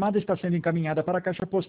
chamada está sendo encaminhada para a caixa postal